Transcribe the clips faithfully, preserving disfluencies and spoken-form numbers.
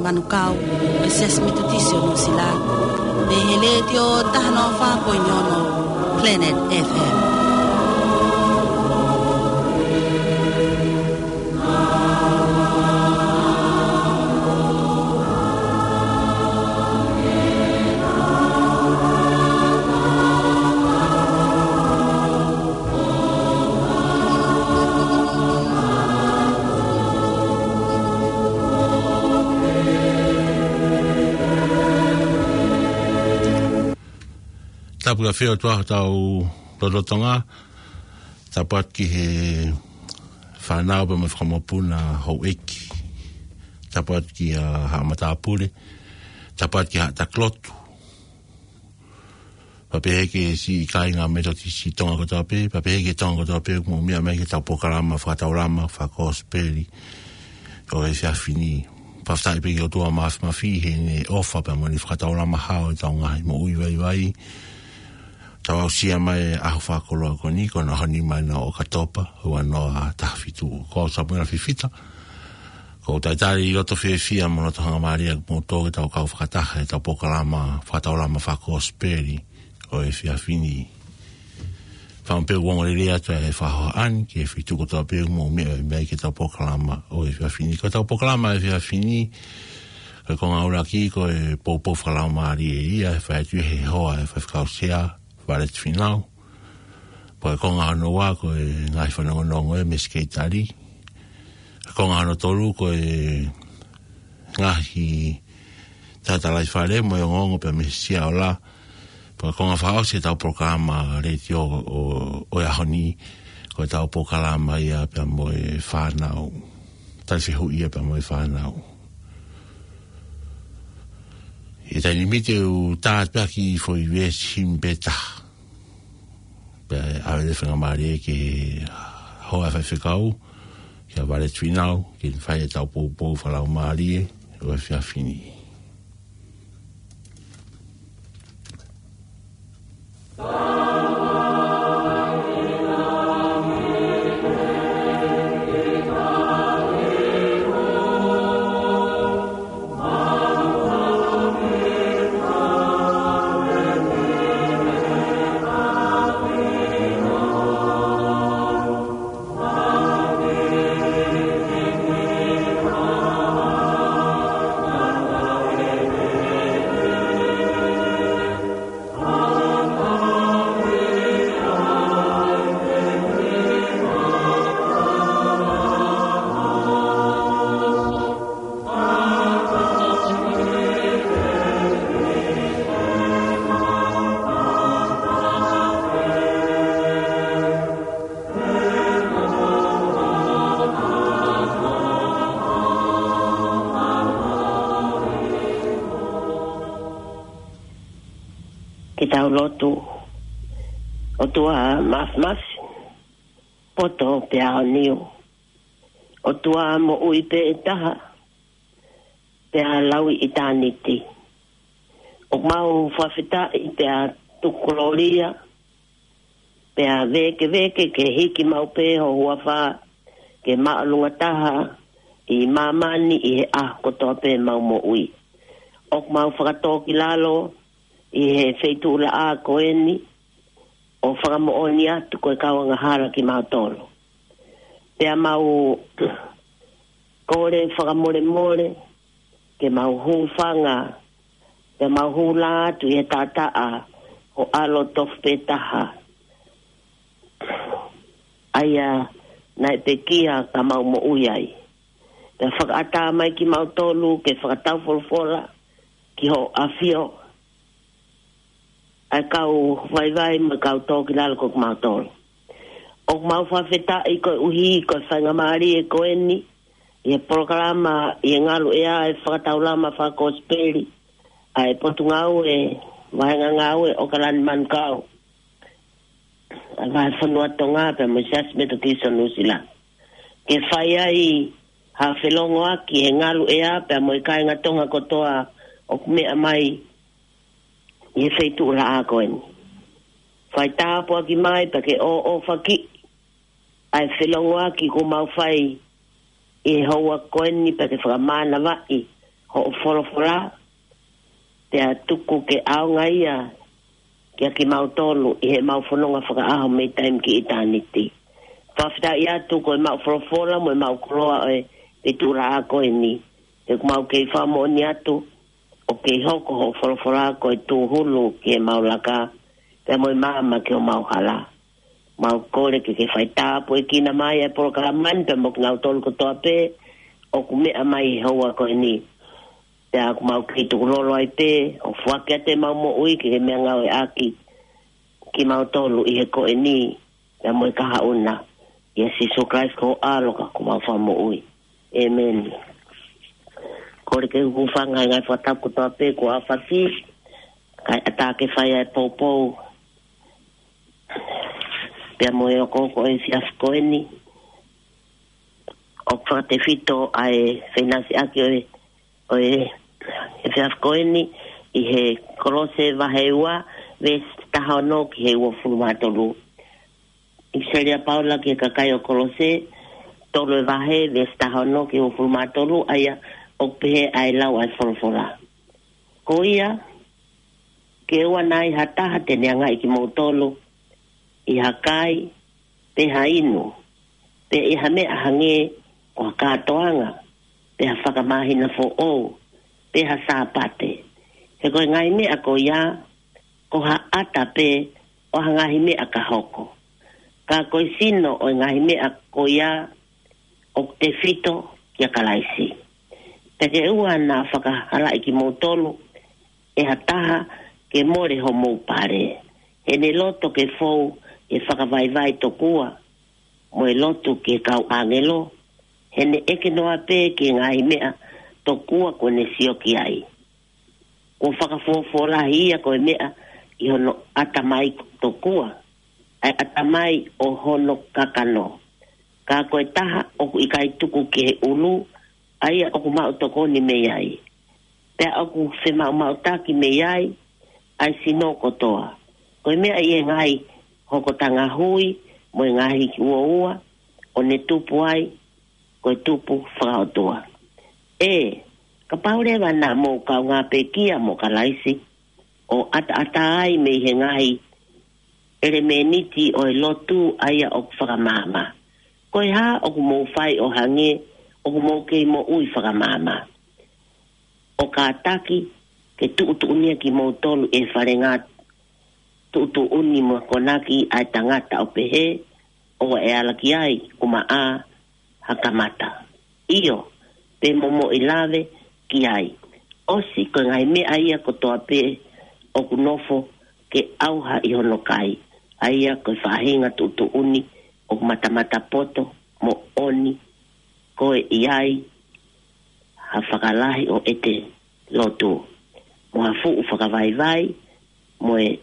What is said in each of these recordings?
manukau o ses mitutisio no sila me hele tio tahno fa poinyono Planet F M. Tapu ka wheo tuaha tau Rototonga, tapat ki he whanau pa me whakamapuna hau eki, tapat ki a Haamatapure, tapat ki ha taklotu. Papeheke si kai ngā metoti si tonga kotape, papeheke tonga kotape, mo mea mea ke tau pokarama, whakataurama, whakosperi, o e whiawhini. Paftai peke o tua maaf mawhi he ne ofa pa mo ni whakataurama hao e tau ngahi mo ui vai vai. Tau au sia mai aho whakoloa ko ni, ko na honi mai na o katopa, hua no a tahawhitu. Ko sa muna whiwhita. Ko taitari i roto whiwhia mona tohanga maria mo tōke tau kau whakataha e tau pokalama, whakataurama whakosperi, o e whiawhini. Whampeu wongore rea tua e whahoa ani, ki e whituko tau peu mo mea e mea ki tau pokalama, o e whiawhini. Ko tau pokalama e whiawhini, ko e konga ura ki, ko e pōpō whalau maari e ia, e whaetu he hoa e whaekau sea, wale te whinau. Po e konga ano wā, ko e ngai whanongonongo e meskeitari. E konga ano toru, ko e ngahi tātalai whare, mo e ngongo pe mesia o la. Po e konga whao se tau programa reti o, o, o ahoni, ko e tau pokalama ia pe mo e whanau. Tai whihu ia pe mo e whanau. E tai limite u tāt paki fo i wes him beta. Pe awe de whenga maare ke hoa whai whikau, ki a wale twinau, ki whai e tau pōpō whalau maare, o e whiawhini. Lotu o tua mas mas poto pe niu o tua mo ui pe taha pe lawi itaniti o mau fafita i pe tukoloria pe veke veke ke hiki mau pe ho huafa ke maalunga taha i mamani i a koto pe mau mo ui o mau whakatoki lalo i he wheitura a koeni o whakamooni atu koe kawanga hara ki mautolo. Pea mau kore whakamore more ke mau hu whanga pea mau hu la atu i he tātaa o alo tof petaha. Aia nai pe kia ka mau mo uiai. Pea whakata mai ki mautolo ke whakatau folfola ki ho afio ai kau vai vai ma kau toki lalo kok mautolo. O mau whawheta i koe uhi i koe whainga maari e koeni i e programa i e ngalu ea e whakataulama whakosperi a e potu ngau e wahenga ngau e o kalani man kau. A vai whanua tonga pe mo sias meto tisa nusila. Ke whai ai ha whelongo aki e ngalu ea pe mo i kainga tonga kotoa o kumea mai i e wheitu ura a koeni. Whai tāpua ki mai pa ke o o whaki. Ai whelongoa ki ko mau whai i e haua koeni pa ke whakamana wai. ho folofola te tuku ke aunga ia kia ki mautolu i he maufononga whakaaho me taim ki itaniti. Whawhita ia tuku e mau folofola mo e mau koloa e te tura ako e ni. Te kumau kei whamo ni atu o kei hoko ho folofola ako e tu hulu ki e mau laka te mo e maama ki o mau hala. Mau kore ke ke whaitapu e kina mai e poro kalamani pe mo ki ngau tolu kotoa pe o kumea mai hau ako e ni. Te aku mau ki tuku lolo ai pe, o whakia te mau mo ui ki he mea ngau e aki ki mau tolu i he ko e ni, te mo i kaha una. I e Sisu Christ ko aloka ko mau whamo ui. Amen. Kore ke hufanga ngai whatapu toa pe ko a whaki, kai atake whaia e poupou. Pea mo e o koko e si afko e ni. O whate fito ai whenasi aki o e, o e, e whiafkoeni i he korose waheua ves tahano ki he ua fulumatoru. I seria paula ki kakai o korose tolo e wahe ves tahano ki ua fulumatoru aia o pehe ai lau ai folfola. Ko ia ke ua nai hataha te neanga i ki mautolo i hakai pe hainu pe i hame ahange o katoanga pe ha whakamahina fo o pe ha sāpate. He koe ngai mea ko ia, ko ha ata pe o ha ngahi mea ka hoko. Ka koe sino o ngahi mea ko ia o te fito kia kalaisi. Te ke ua na whakahala i ki mautolu e ha taha ke more ho mou pare. He ne loto ke fou e whakavaivai to kua mo e loto ke kau angelo. He ne eke noa pe ke ngahi mea to kua ko ne sioki ai. Ko whakafofola hia ko e mea i hono atamai to kua. Ai atamai o hono kakano. Ka koe taha o ku ikai tuku ki he ulu, ai o ku mau toko ni me ai. Pea o ku whe mau mau taki me ai, ai sino kotoa. Ko e mea i e ngai hoko tanga hui, mo e ngai ki ua ua, o ne tupu ai, ko e tupu whakaotua. E, ka paure wana mo ka ngā pekia mo ka laisi, o ata ata ai me he ngai, ere me niti o e lotu aia o whakamama. Koe ha o ku mou whai o hange, o ku mou kei mo ui whakamama. O ka ataki, ke tuutu unia ki mou tolu e whare ngā tuutu uni mo konaki ai tangata o pehe, o e alaki ai kuma a hakamata. Iyo, pe momo i lave ki ai. Osi ko ngai me aia ko toa pe o kunofo ke auha i hono kai. Aia ko whahinga tutu uni o matamata poto mo oni ko i ai ha whakalahi o ete lotu. Mo ha fuu whakavaivai mo e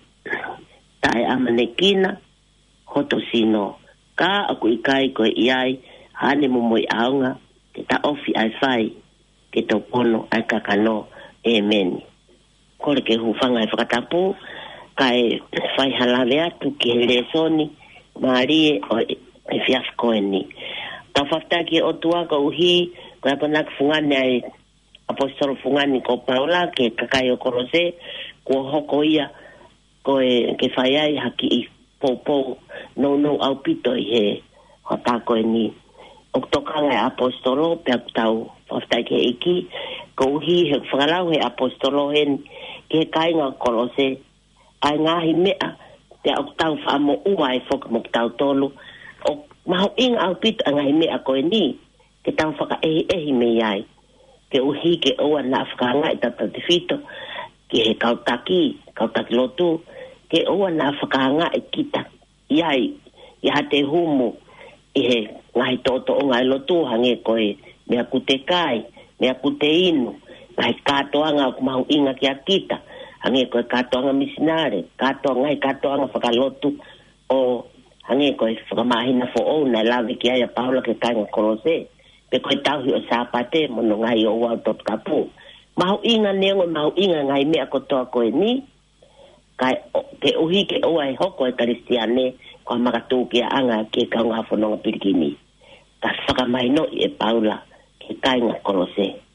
tae amanekina hoto sino. Ka aku ikai ko i ai hane mo mo i aunga ke ta ofi ai whai, ke tau pono ai kakano, amen. Kore ke hufanga e whakatapu, kai whai halawe atu ki he lesoni, maarie o e whiafkoeni. Tau whaftaki o tuaka uhi, ko e panak fungane ai apostolo fungani ko Paula, ke kakai o korose, ko hoko ia, ko e ke whai ai haki i popo, no no au pito i he, hotako e ni. O tokanga e apostolo pe tau whaftai ke iki ko uhi he whakalau he apostolo hen ke kai ngā kolose ai ngahi mea te au tau whaamo ua e whoka mo tau tolu o maho inga au pita a ngahi mea koe ni ke tau whaka ehi ehi me iai ke uhi ke oa na whakanga i tata te fito ke he kautaki kautaki lotu ke oa na whakanga i kita iai i hate humu i he ngai toto o ngai lotu hange koe mea kute kai, mea kute inu, ngai katoanga o mahu inga ki a kita, hange koe katoanga misinare, katoanga, ngai katoanga whakalotu o hange koe whakamahina fo o nai lawe ki aia Paula ke kainga korose, pe koe tauhi o sāpate mono ngai o wau tot kapu. Mahu inga neongo, mahu inga ngai mea kotoa koe ni, kai ke uhi ke oa e hoko e karistiane, ko makatu ki a anga ke kaunga whanonga pirikini. Ka whakamaino i e Paula ke kainga korose.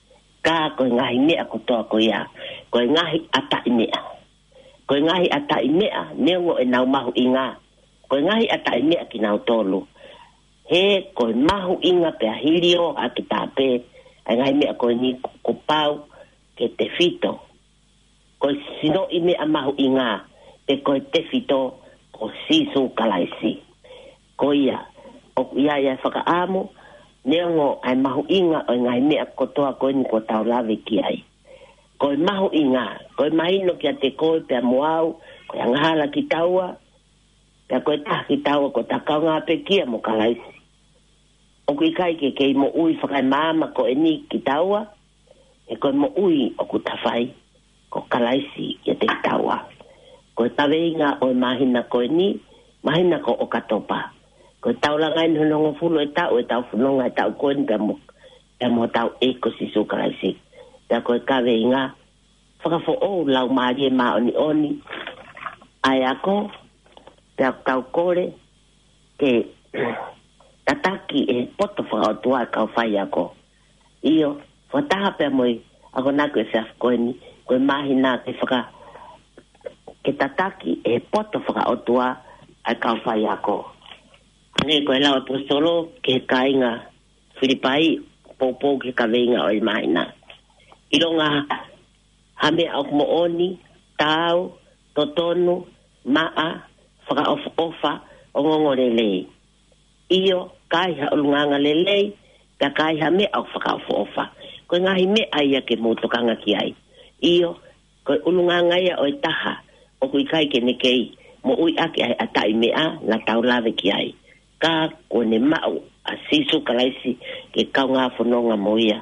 ka ko ngai mea ko to ko ia ko ngai ata mea ko ngai ata mea nengo e nau mahu inga ko ngai ata mea ki nau tolu he ko mahu inga pe hilio a ki tape ngai mea ko ni ko pau ke te fito ko sino i mea mahu inga pe ko te fito ko sisu kalaisi ko ia o ia ia whakaamo nengo ai mahu inga o ngai mea ko toa ko ni ko tau lawe ki ai ko mahu inga ko mahino ki a te koe pe moau ko anghala ki taua pe ko ta ki taua ko ta kaunga pe kia mo kalaisi o ku kai ke ke mo ui whakai mama ko e ni ki taua e ko mo ui o ku tawhai ko kalaisi i a te taua ko tawe inga o mahina ko e ni mahina ko o katopa ko tau langa ino nongo fulu e tau e tau funonga e tau koen pe mo pe mo tau e ko si su kalaisi pe ko e kawe inga whakafo o lau maari e maa oni oni ai ako pe tau kore ke tataki e poto whakautua e kau whai ako iyo whataha pe moi ako naku e sef koeni koe mahina ke whaka ke tataki e poto whakautua e kau whai ako ne koe lau e postolo ke kainga Filipai popo ke kaweinga o i mahina ilonga hame au mo oni tau totonu maa whaka ofa ofa o ngongorelei iyo kai ha ulunganga lelei ka kai ha me au whaka ofa ofa ko ngahi me ai ke motokanga ki ai iyo ko ulunganga ia o taha o kui kai ke nekei mo ui ake ai atai mea na tau lave ki ai ka ko ne mau a sisu kalaisi ke kaunga whanonga moia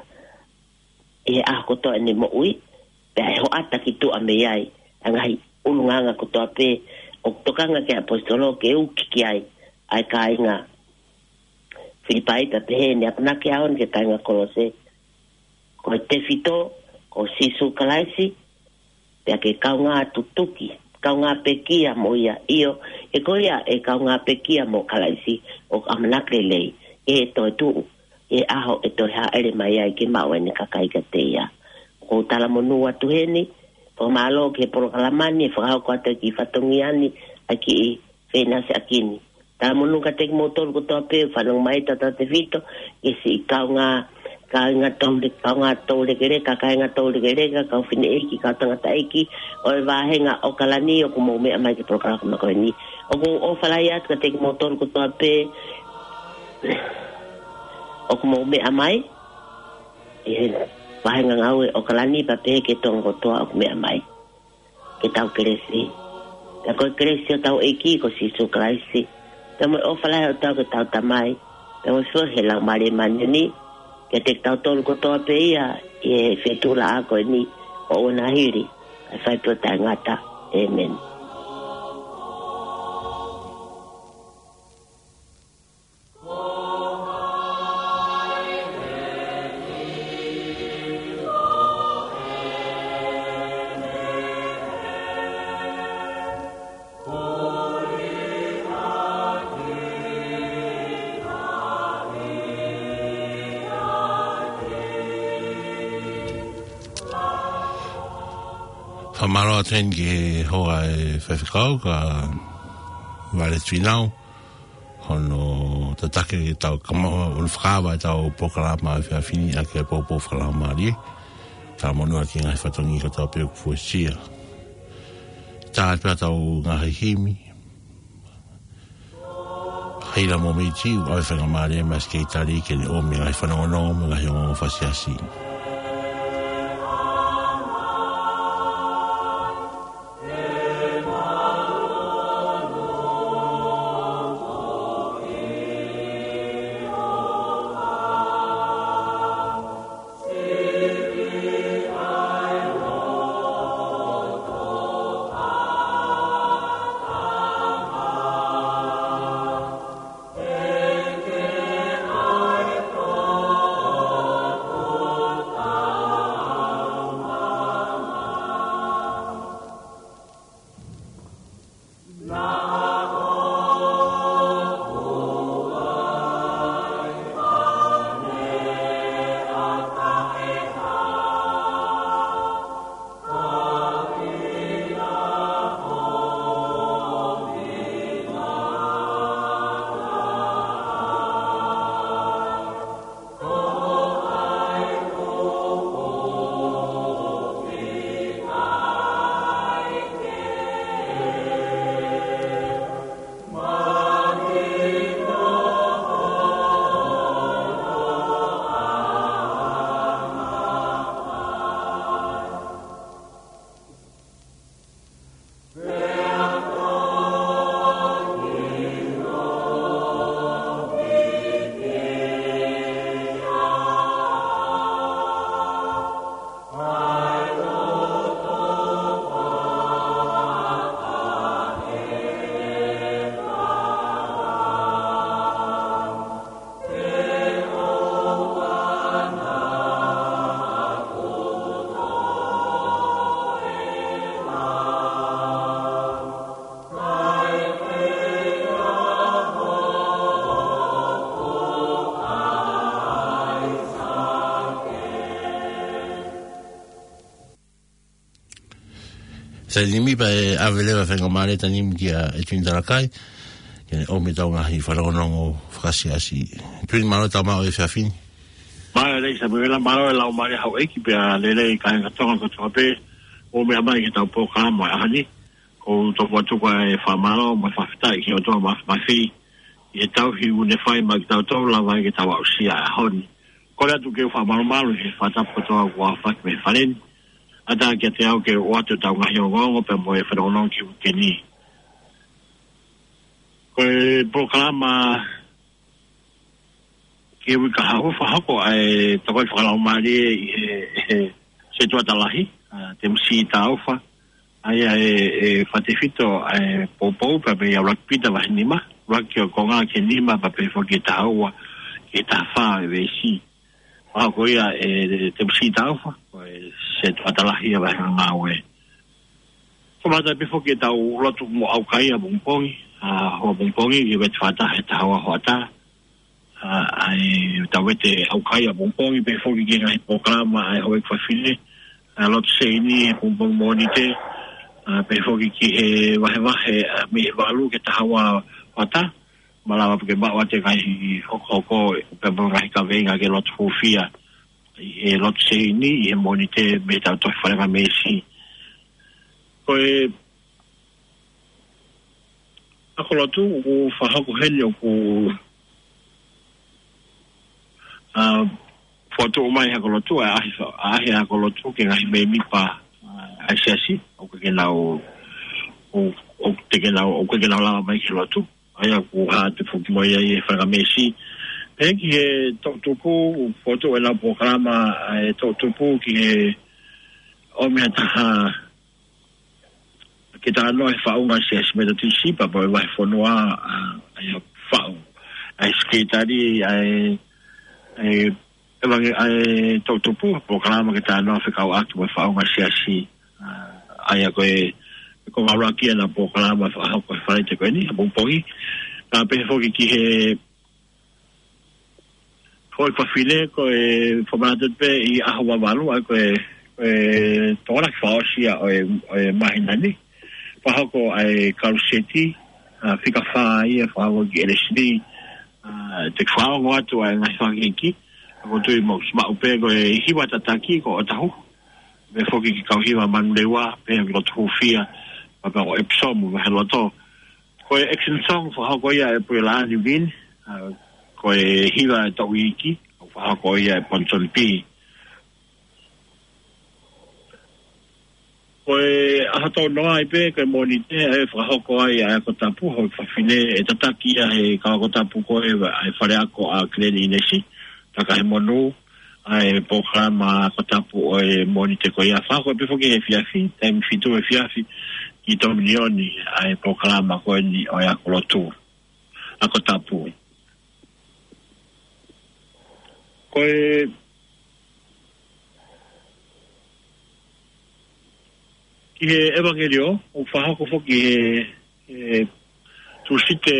e a koto ne mo ui pe ho ata ki tu a me ai angai ulunganga koto ape o tokanga ke apostolo ke uki ki ai ai kainga Filipai ta te ne apna ke aon ke kainga kolose ko te fito ko sisu kalaisi pe ke kaunga tutuki kaunga pekia moia iyo e koia e kaunga pekia mo kalaisi o amnake lei e to tu e aho e to ha ele mai ai ke mau ne kakai ka teia ko tala monu atu heni po malo ke programani fa ko ate ki fatongiani aki fena se akini tala monu ka tek motor ko to pe fa no mai tata te vito e si kaunga kainga tole kaunga tole kere kainga tole kere ka fine eki ka tanga taiki o va henga o kalani o como me mai ke programa ko ni o ko o fala ya ka tek motor ko to pe o como me amai e va henga ngau o kalani pa pe ke tongo to o me amai ke tau kresi ka ko kresi tau eki ko si su kresi tamo o fala o tau ke tau tamai tamo so hela mare manini ke te tau tolu ko toa pe ia e whetula ako ni o ona hiri ai whai pota ngata amen Maro ten ke hoa e whewhikau ka wale tuinau hono ta take ke tau kamaho un whakawa e tau pokarama e whiawhini a ke popo whakalama rie ka monua ki ngai whatongi ka tau peo kufuesia tā pia tau ngahi himi heila mo mei tiu a e whakama rie mas ke itari ke ni o me ngai whanongonongo me ngai ongo whasiasi Sa ni mi pa avele va fenga male tani mi kia e tindara kai. Ke o me tau ngahi wharaona o whakasiasi. Tui maro tau mao e whiawhini. Mai rei sa mwela maro e lau mare hau eiki pia lele i kai ngatonga kotoa pe o mea mai ki tau pōkala mo e ahani. Ko toku atuka e whamaro mo e whawhitai ki o toa mawhi. I e tau hi une whai ma ki tau tau lawa i ki tau au sia e honi. Kore atu ke whamaro maru he whatapu kotoa kua whaki me whaleni. Ata ki te au ke o atu tau ngahi o ngongo pe mo e whanonong ki uke ni. Koe pōkala ma ke wika hau whahako ai takoi whakalau maari e se tuatalahi, te msi ta auwha, ai e whatewhito e pōpou pa pe au rakpita wahi nima, raki o konga ke nima pa pe whaki ta aua ke ta wha e weisi. Whahako ia e te msi ta auwha, se tuatalahi a wahi ngā ue. Whamata pe whaki ta u lotu mo au kai a mungpongi, a hoa mungpongi i wet whata he ta hawa hoata, ai tawete au kai a mungpongi pe whoki ki ngai pōkalama ai hoa ek whawhine, a lotu se ini he mungpongi mōni te, pe whoki ki he wahe wahe me he walu ke ta hawa hoata, malawa puke maua te kai hoko hoko pe mga hika venga ke lotu hufia, e lotu se ini i he mōni te me tau tohi wharenga me si. Koe ako lotu o whahako hene o ku uh, foto o mai hako lotu a ahi, ahi hako lotu ke ngahi mei mipa uh, ai siasi o ke kena o o, o te kena o ke kena o lama mai ke lotu ai a ku ha te fuki moi ai e whaga mesi peki he toktupu foto e lau pokarama e toktupu ki he o mea taha ke tā noa e whaunga se as me tati sipa po e wahi whanua ai a whau ai skatari ai ai e wangi ai tautupu po kalama ke tā noa whikau atu e whaunga se asi ai a koe ko maraki ana po kalama whahau koe whanai te koe ni a mungpongi ka pehe whoki ki he hoi whawhine koe whamanatut pe i ahawa walu ai koe koe tōra ki whaosia o e mahinani whahako ai karuseti, uh, whika whaa ia whahako ki L S D, uh, te whaongo atu ai ngai whakiki, ako tui mo smau pe ko e hiwa tataki ko o tahu, me whoki ki kauhiwa manulewa, pe ki lotu hufia, papa o epsomu, me helo to. Ko e action song whahako ia e pui laani win, uh, ko e hiwa e tau iki, whahako ia e Ponton P. Koe ahato noa i pe, koe mōni te, e whakahoko ai a ko tapu, hoi whawhine, e tataki a he kako tapu koe, e whare ako a kreni inesi, taka he monu, ai pōkarama ko tapu o e mōni te koe a whako, e pewhoki he fiafi, taimi fitu e fiafi, ki tō milioni, ai pōkarama koe ni o e ako lotu, a ko tapu. Koe, ki he evangelio, o whahako whoki he, he tusite,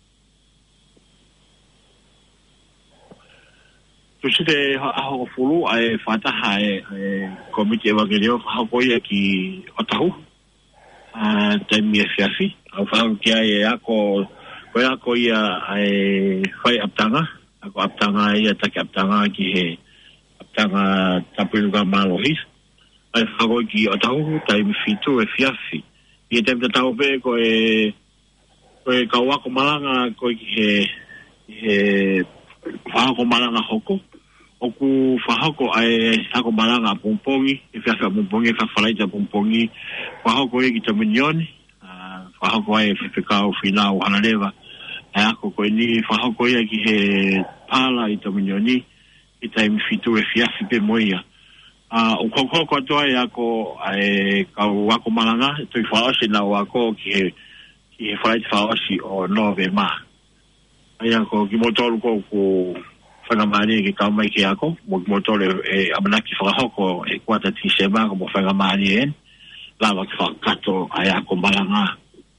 tusite aho fulu ai whataha e, e komiti evangelio whahako ia ki Otahu, uh, taimi e whiawhi, au whahako ki ai e ako, koe ako ia ai whai aptanga, ako aptanga ia take aptanga ki he aptanga tapuinuka malohis, ai whako ki o tahu, taimi fitu e whiawhi. I e temta tau pe ko e ko e kauako malanga ko ki he he whako malanga hoko. Oku whako ai hako malanga pumpongi, e whiawhi a pumpongi, e whawhalaita pumpongi, whako e ki ta minioni, whako ai e whiwhikau whinau hanarewa, ai ako ko e ni whako e ki he pala i ta minioni, i taimi fitu e whiawhi pe moia. Ah, o koko ko to ai ako ai ka wako malanga to i faosi na wako ki ki fai faosi o nove ma ai ako ki motor ko ko fanga mani ki ka mai ki ako mo motor e amanaki fa hoko e kwata ti sema ko fanga mani en la wa ka kato ai ako malanga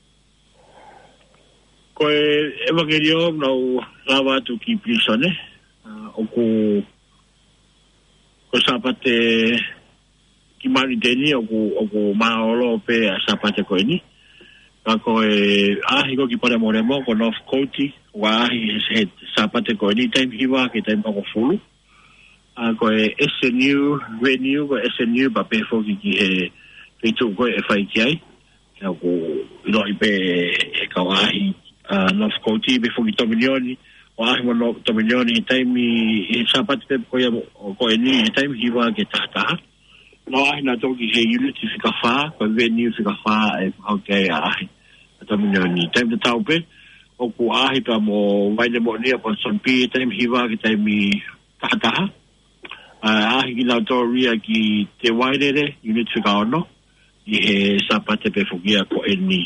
ko e evangelio no lava tu ki prisone o ko ko sapate ki mani teni o ku o ku maolo pe sa pate ko ni ka ko e ahi ko ki pare mo mo ko North County wa ahi se sa pate ko ni time hiwa ki time ko fulu a ko e S N U renew ko S N U ba pe fo ki he pe tu ko F I T I ka ko no ipe e ka ahi North County be fo ki to milioni o ahi mo no to milioni time i sa pate ko ya ko ni time hiwa ki ta ta no ahi na to ki he unity fika fa ko venue fika fa e how ke ahi to milioni time ta tau pe o ku ahi pa mo vai de mo ni po son pi time hiwa ki time ta ta ah ki la toria ki te wairere unit fika ono i he sapate pe fugia ko eni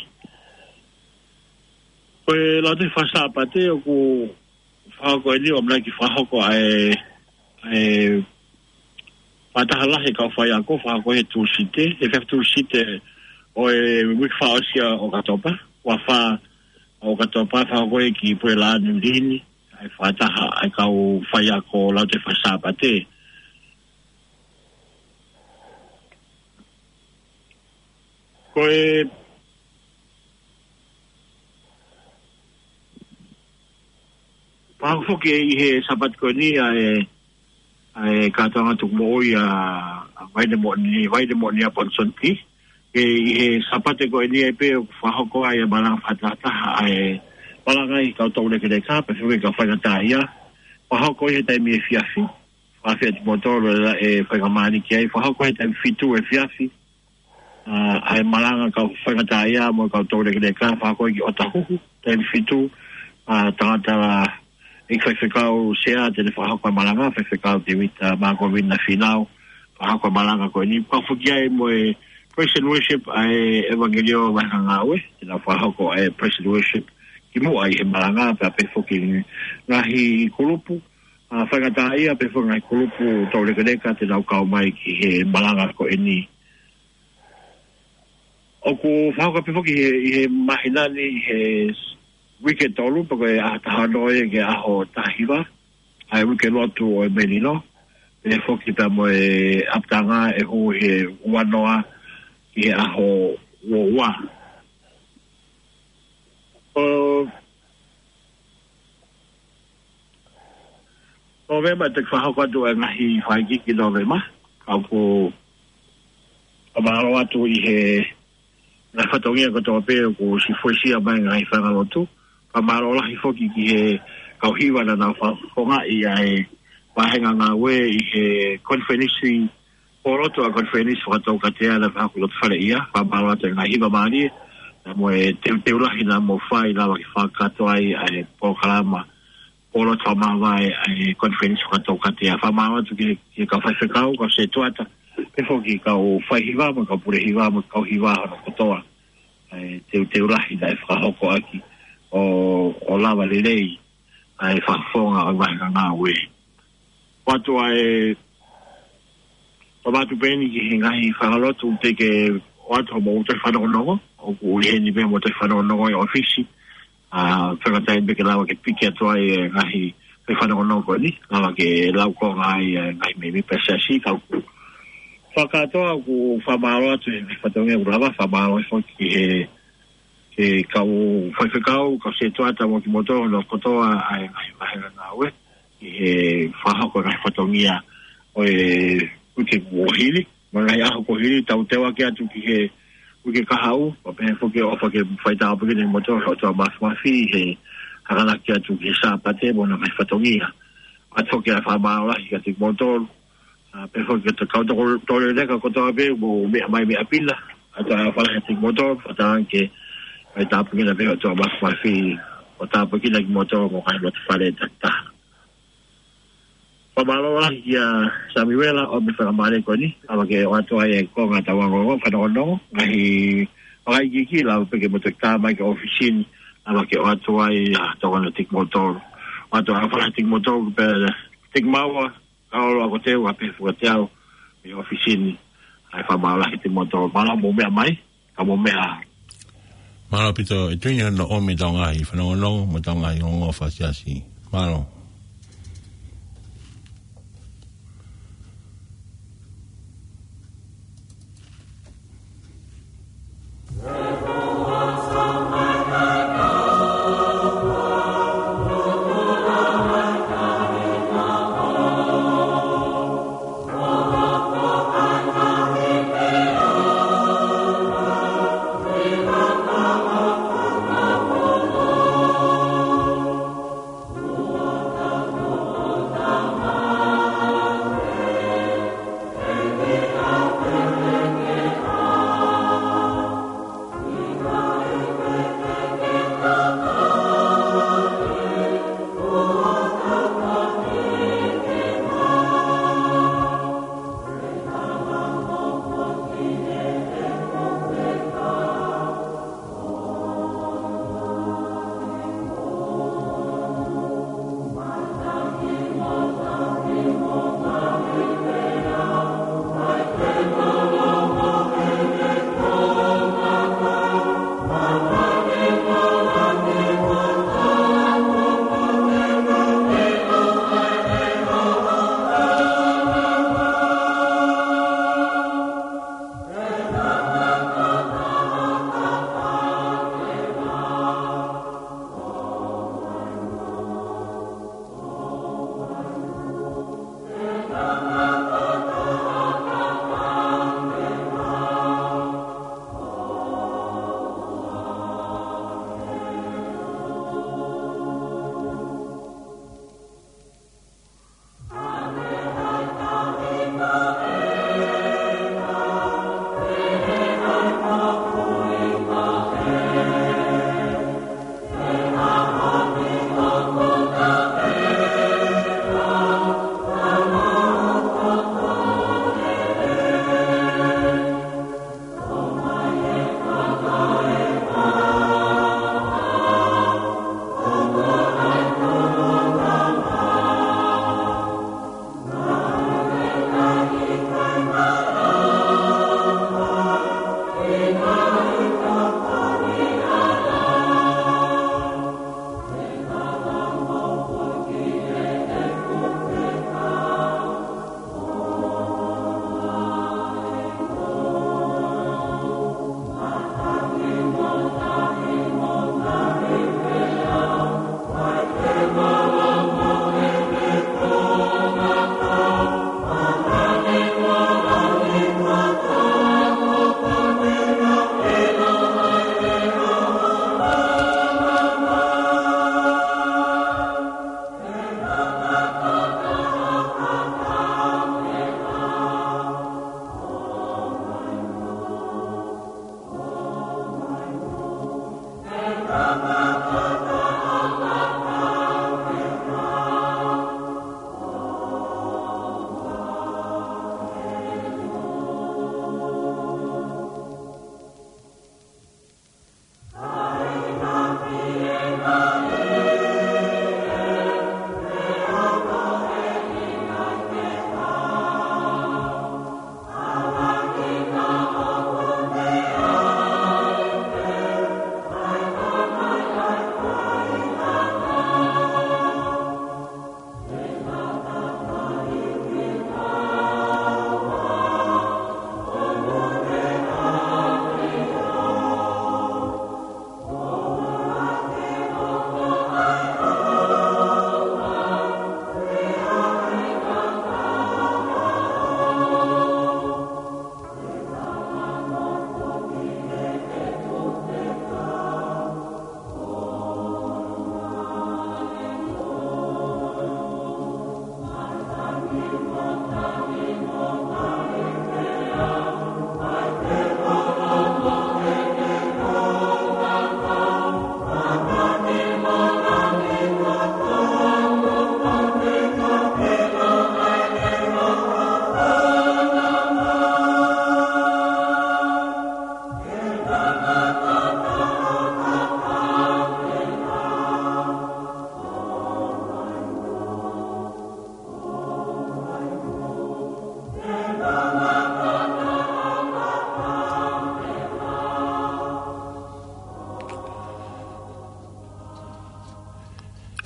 ko la te fa sapate o ku fa ko eni o mla ki fa ko ai ai pata hala he ka fa ya ko fa ko he tu site e fa tu site o e wi fa osia o katopa wa fa o katopa fa ko ki po la ndini ai fa ta ai ka o fa ya ko la te fa sapate koe pao ke i he sabat ko ni ai ai ka tanga tu mo ia vai de mo ni vai de mo ni apon son ti e i he sabat ko ni e pe fa ko ai bala fatata ai bala ngai ka to le ke de ka pe fe ka fa ta ia fa ko e tai mi fiafi fa fe motor e fa ka mani ke fa ko e tai fitu e fiafi Uh, ai malanga ka whakata ia mo ka tore ke ka fa ko ki otahu te fitu a tata ik whakao sea te fa ko malanga whakao te wita ma ko wina finau fa ko malanga ko ni pa fukia mo e praise and worship ai evangelio wa ngawe te fa ko ai praise and worship ki mo ai malanga pa pe foki ngahi kulupu a whakata ia pe foki ngai kulupu tore ke ka te lau ka mai ki he malanga ko eni o ku fauka pe foki he mahinani he wike tolu pa koe a tahanoe ke aho tahiwa ai wike lotu o e menino pe foki pa mo e aptanga e hu he wanoa ki he aho woa o o vema te whahauka tu e ngahi whaiki ki no vema au ku amaro atu i he na fatongia ko to pe ko si foi si a mai ngai fa ngalotu pa maro la hifoki ki he ka hiwa na na fa ko nga i ai pa henga nga we i he conference poroto a conference fa to ka te ala fa ko lo fa ia pa maro te nga hiwa mani na mo e te te ula hina mo fa i la fa ka to ai ai po kalama polo to ma vai ai conference fa to ka te fa maro tu ki ka fa se ka ko se to ata pe foki ka o fai hiwa mo ka pure hiwa mo ka hiwa no kotoa ai te te urahi dai fra hoko aki o o lava le lei ai fa fonga o vai nga we watu ai o batu peni ki hinga hi fa lotu te ke watu mo te fa no no o ku le ni be mo te fa no no o ofisi a fa ta be ke lava ke pike to ai nga hi fa no no ko ni lava ke lau ko ngai ngai me me pesa si ka ku whakatoa ku whamaro atu e whatongia urawa whamaro e whoki he he kau whaiwhikau kau se tuata mo ki motoa no kotoa ai ngai wahera ngā ue i he whahako ngai whatongia o e uke kuohiri ma ngai aho kuohiri tau tewa ke atu ki he uke kahau o pehe whoki o whake whaita apukine motoa o toa mafi mafi he harana ki atu ki he sāpate mo na ngai whatongia atoke a whamaro lahi ka tik motoa pe fo que te cauta ko tole de ka ko to be mo me mai me apila ata fala que tik motor ata que vai ta porque na be to ba fa fi o ta porque na motor mo ka lo fale ta pa malo la ya Samuela o me fa male ko ni aba que o to ai ko nga ta wa ngo fa no no ai ai ki ki la pe que mo te ta mai ko oficina aba que o to ai to na tik motor o to fala tik motor pe tik mawa ao a te wa pe fu te ao i oficina ai fa mala te motor mala mo me mai ka mo me a mala pito e tuina no o me tonga i fa no no mo tonga i ngo fa sia si malo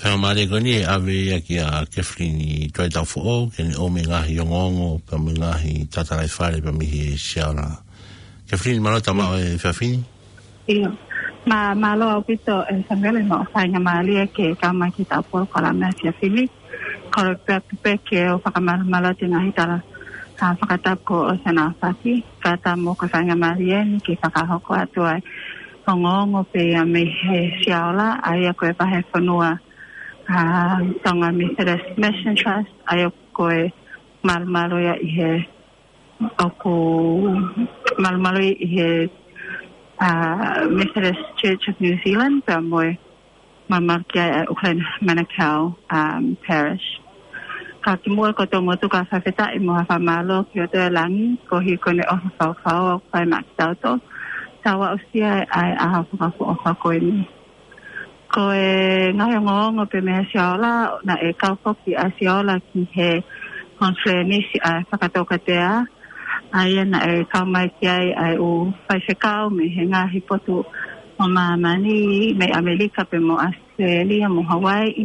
Whenga maare koni e awe ia ki a Keflini tuai tau fo ke ni o me ngahi o ngongo pa me ngahi tatarai whare pa mihi e siaura. Keflini malo tama e whiawhini? Ia. Ma malo au pito e sangele no whainga maalia ke kaumai ki tau polo kola mea whiawhini. Kore pepe ke o whakamalo te ngahi tala ha whakatako o sana whaki. Kata mo ko whainga maalia ni ke whakahoko atu ai o ngongo pe a me he siaura ai a koe pahe whanua Uh, tonga Methodist Mission Trust ai koe malmalo ia i he oku malmalo i he uh, Methodist Church of New Zealand pa moe malmalo ki ai Auckland Manukau um, Parish ka ki mua ko tō motu ka whawheta i moha whamalo ki o tō langi ko hi kone o whawhau o whai maki tauto tawa o sia ai aha whakafu o whakoe ni ko e ngai ngongo pe me siola na e kaupoki a siola ki he konfrenisi a whakatokatea ai na e kaumai ki ai ai u whaiwhekau me he ngahi potu o mamani me Amerika pe mo Australia mo Hawaii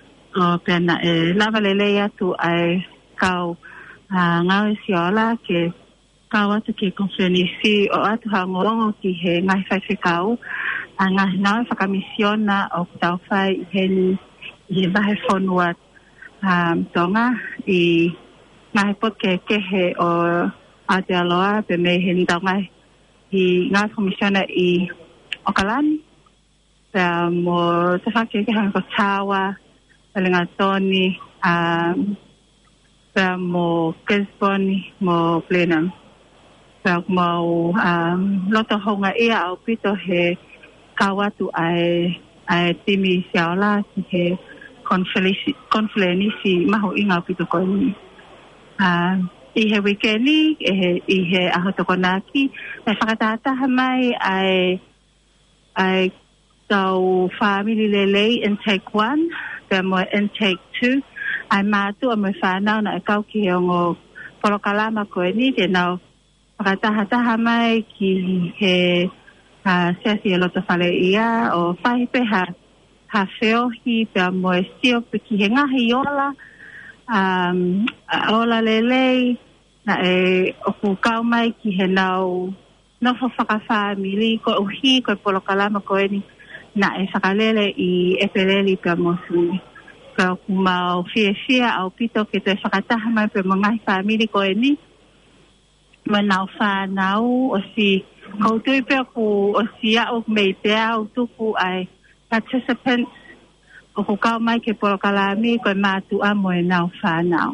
o pe na e lava lele atu ai kau a ngau siola ke kau atu ki konfrenisi o atu hangongo ki he ngai whaiwhekau anga na whakamisiona o tau whai i heni i he wahe whonua um, tonga i ngahe pot ke kehe o Aotearoa pe me heni tau ngai i ngā whakamisiona i Okalani pe mo te whake ke hanga ko Tawa pele ngā toni um, pe mo Gisborne mo Blenheim pe mo um, loto honga ia au pito he kawatu ai ai timi siaula ki he konflenisi konflenisi maho inga pito ko ni ah i he weekendi e he i he ahotokonaki e whakatata mai ai ai tau family lele intake one pe mo intake two ai matu a mo whanau na e kau ki he ongo porokalama ko ni te nau whakatata mai ki he a sesi e loto whale ia o whai pe ha ha whiohi pe a moe stio pe ki he ngahi ola um, ola lelei na e oku kaumai ki he nau nofo whakawhamili ko uhi ko polokalama ko eni na e whakalele i epeleli pe a mosuni pe oku mau fia fia au pito ke te whakataha mai pe mo ngahi whamili ko eni ma nau whanau o si ko tui pe ku o sia o mei te au tuku ai participants o ku kau mai ke polokalami ko matu a moe nau whanau.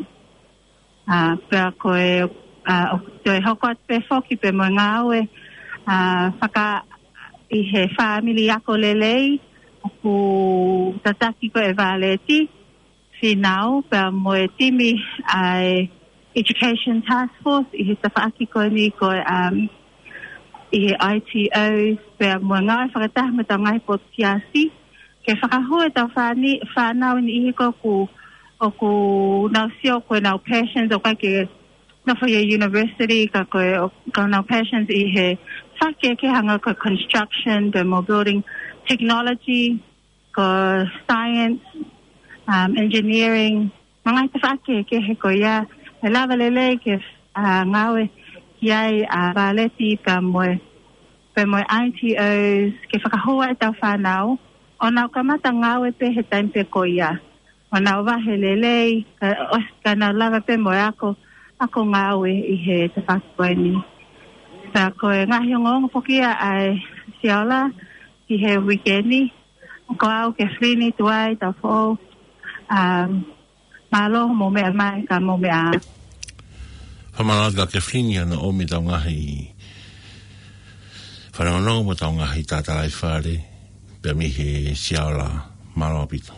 Uh, pe ko e uh, o te hokot pe foki pe mo ngawe uh, whaka i he family ako lelei o ku tataki ko e valeti finau pe mo e timi ai Education Task Force i he tawhaaki ko ni ko um, i he I T Os pe mua ngai whakatah me tau ngai pot kiasi ke whakahua tau whani whanau ni ihi ko ku o ku nau sio koe nau passions o kai ke nofo ia university ka koe ka nau passions i he whake ke hanga ko construction pe mo building technology ko science um, engineering mangai te whake ke he ko ia e lava lele ke uh, ngawe iai a valeti ka moe pe moe I T Os ke whakahua e tau whanau o nau kamata ngawe pe he taim pe ko ia o nau wahe lelei ka nau lava pe moe ako ako ngawe i he te whakoe ni sa koe ngahi o ngongo pokia ai siaula i he weekendi ko au ke flini tuai tau fo um, malo mo mea mai ka mo mea Whamaranga ke whini ana o me tau ngahi whanangonongo mo tau ngahi tātarai whare pe mi he siaula marapito.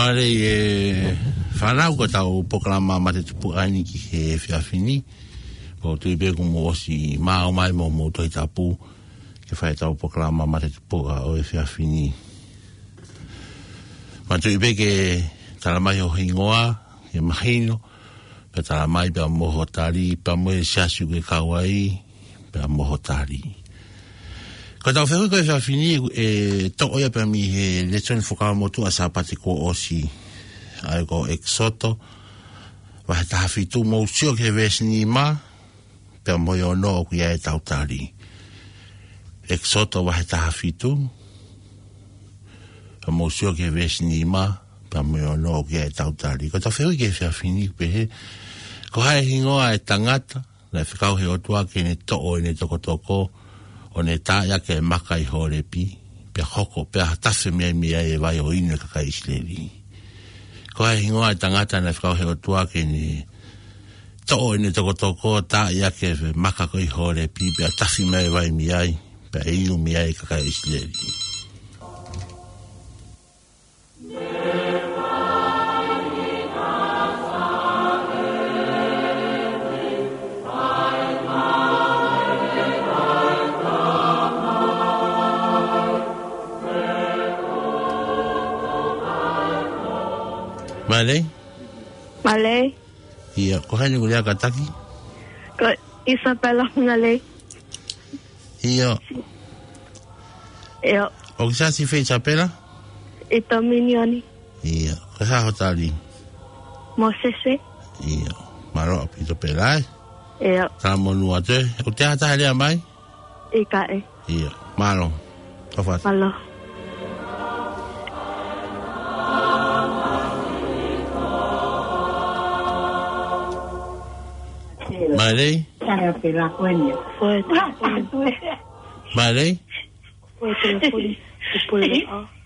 Pare e whanau ka tau pokalama mate tupu aini ki he whiawhini. Po tui beku mo osi maa o mai mo mo toi tapu ke whae tau pokalama mate tupu a o e whiawhini. Ma tui beke talamai o hingoa, he mahino, pe talamai pia moho tari, pia moe siasu ke kawai, pia moho tari. Ko tau whehui koe whiawhini e toko ia pia mi he lechoni whakamotu a sa pati ko osi ai ko exoto, wahe taha fitu mo usio ke vesni ma, pia moe o no ku ia e tau tari. Exoto wahe taha fitu, pia mo usio ke vesni ma, pia moe o no ku ia e tau tari. Ko tau whehui ke whiawhini pe he, ko hae hingoa e tangata, na whikau he otua ke ne to'o e ne toko toko, o ne tāia ke maka i hore pi, pia hoko, pia hatafe mea mea e vai o inu kaka isleri. Ko hai hingoa e tangata na whikau he otua ke ne to'o e ne toko toko, tāia ke maka ko i hore pi, pia tafi mea e vai mea, pia inu mea e kaka isleri. Malay? Malay. Iya, ko hai ni kulia kataki? Ko Isabella Malay. Iya. Iya. O kisa si fe Isabella? Ito minioni. Iya, ko ha hotali? Mosese. Iya, maro apito pelai? Iya. Tamo nu ate, o te hata hali amai? Ika e. Iya, maro. Tofat. Malo. Malay? Saya pela kuenya. Fue. Malay? Fue telepon. Pulih.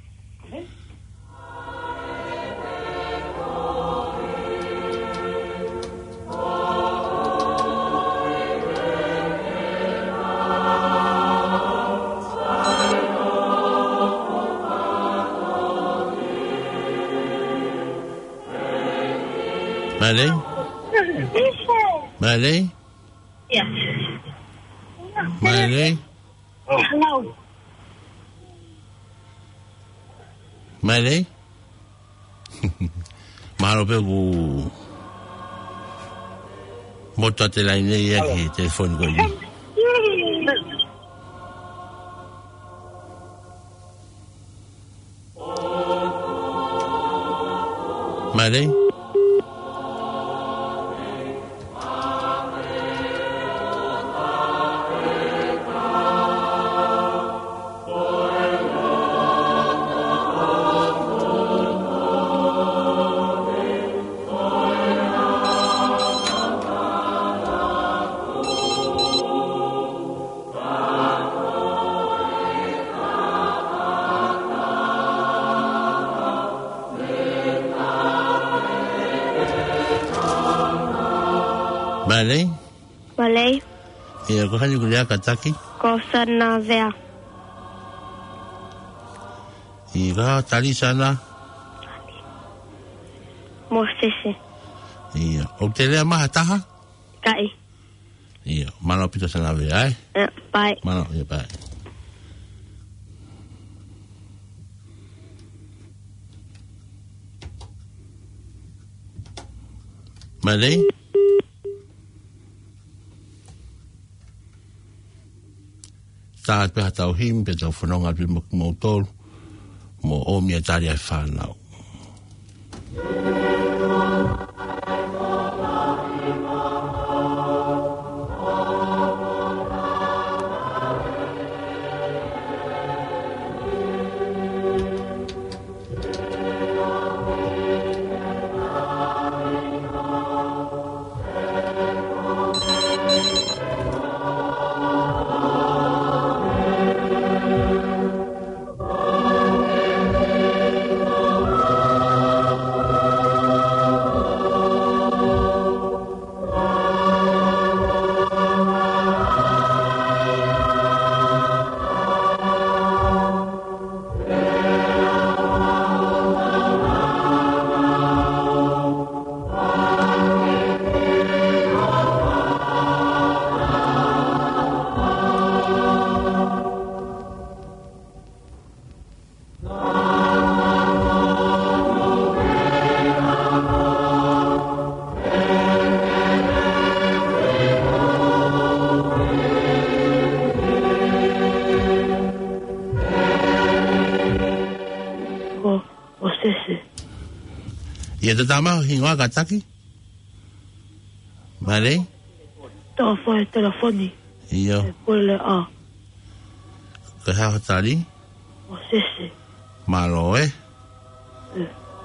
Malay? Malay? Ya. Malay? Hello. Malay? Mahalo pe ku moto te la ine ia ki telefoni ko ni. Malay? Malay? Malay. Ia, ko hani kulia kataki? Ko sana vea. Ia, tali sana? Mosese. Ia, o te lea maha taha? Kai. Ia, mana pita sana vea, eh? Uh, bye. Mana, ia, pai. Malay? Tāt pe hatau him, pe tau whanonga pi mo mo tolu, mo o mia tari ai whanau. Mosese. Ia te tama hingoa kataki? Marei? Tō whae telefoni. Ia. E pole a. Ka hawa tari? Mosese. Malo e? E.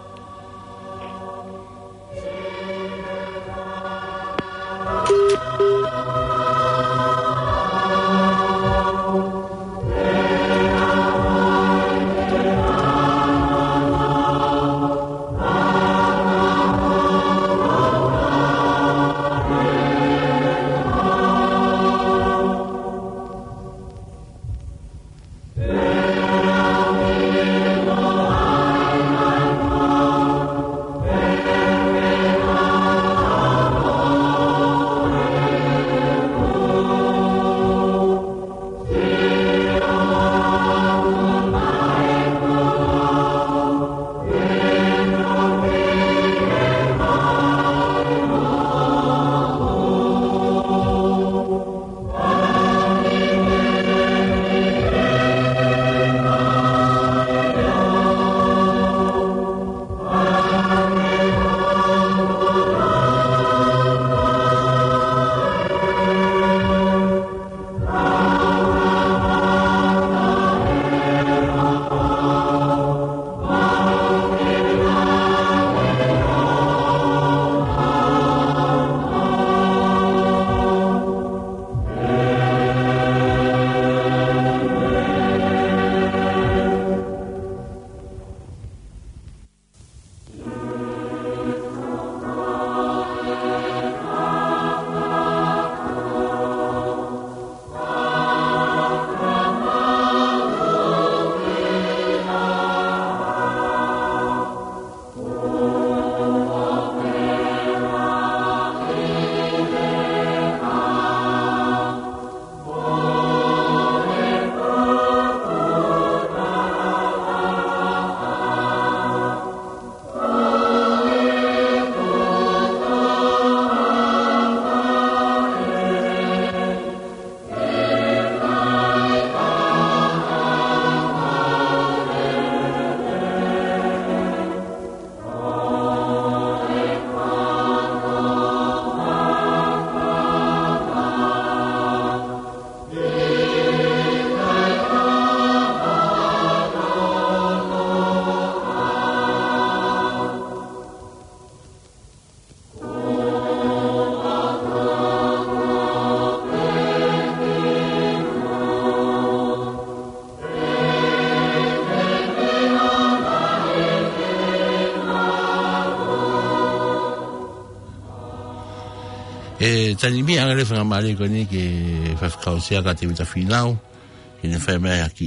E tani mi anga le whanga mare ko ni ke whafkau sea ka te wita whinau ki ne whae mea ki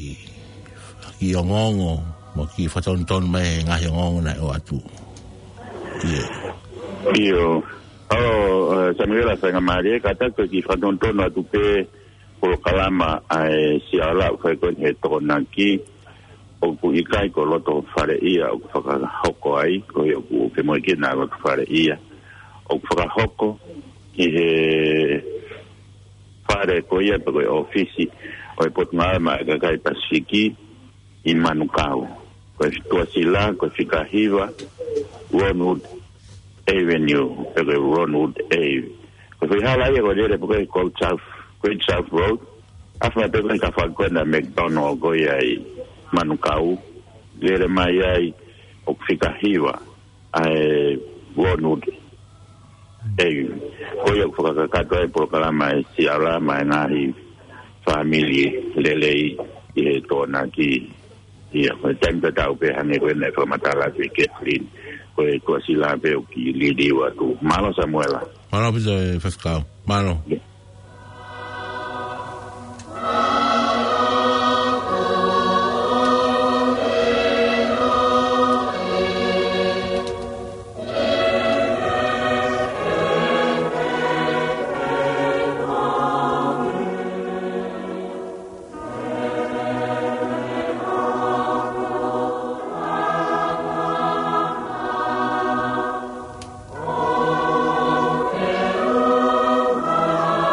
ki o ngongo mo ki whaton ton mai ngahi o ngongo na o atu ie io o Samuela whanga mare ka tako ki whaton ton atu pe ko kalama ai si ala whae ko he tona ki o ku ikai ko loto whare ia o whakahoko ai ko i o ku ke mo i kina loto whare ia o whakahoko ki he whare ko ia pa ko i ofisi o i potunga ma e kakai Pasifiki i Manukau ko i Tuasila, ko i Whikahiva Ronwood Avenue pe ko i Ronwood Ave ko i hala ia ko lere po ko i Great South Great South Road afma pe ko i ka whakoena McDonald ko i ai Manukau lere mai ai o Whikahiva ai Ronwood Ei, koia whakakakato e proklama e si ala mai ngahi family lelei i he tōna ki ia, koe taimta tau pe hane koe ne whamatala te Kathleen koe kua sila pe o ki lidi watu Malo Samuela Malo pito e whafkau Malo yeah. Oh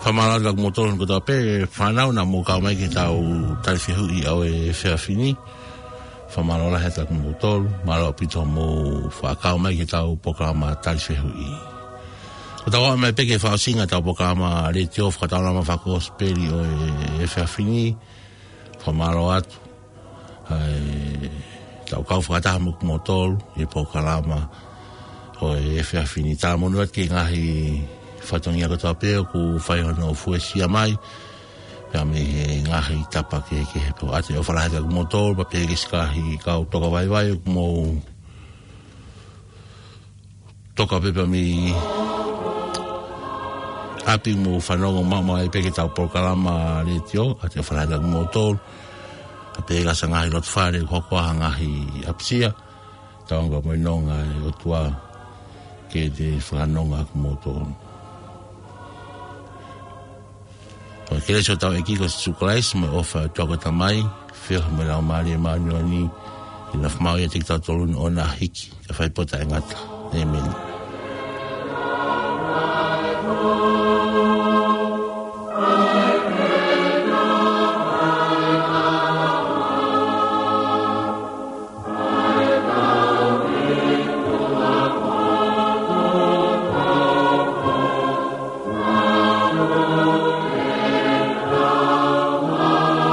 Whamara la motor ko ta pe whanau na mo ka mai ki tau tariwhi hui au e whiawhini. Whamara la heta ku motor, mara o pito mo whakau mai ki tau pokarama tariwhi hui. Ko tau mai peke whausinga tau pokarama re te of katau lama whako speri o e whiawhini. Whamara atu. Tau kau whakataha mo ku motor i pokarama o e whiawhini. Tā monu at ki ngahi whatongia ko tā pēo ku whaihono o fuesia mai. Pea me he ngahi tapa ke ke he po ate o whalaheka ku motor, pa pēke skahi kau toka vai vai ku mo toka pepa mi api mo whanongo mama e pēke tau pokarama re tio, ate o whalaheka ku motor, pa pēka sa ngahi lot whare hokoaha ngahi apsia, taonga mo inonga e o tua ke te whanonga ku motor. O kere so tau e kiko si sukulais me ofa tokota mai, whio me rao maari e maani o ni, i na whamau e te tau tolun o na hiki, ka whaipota e ngata. Amen.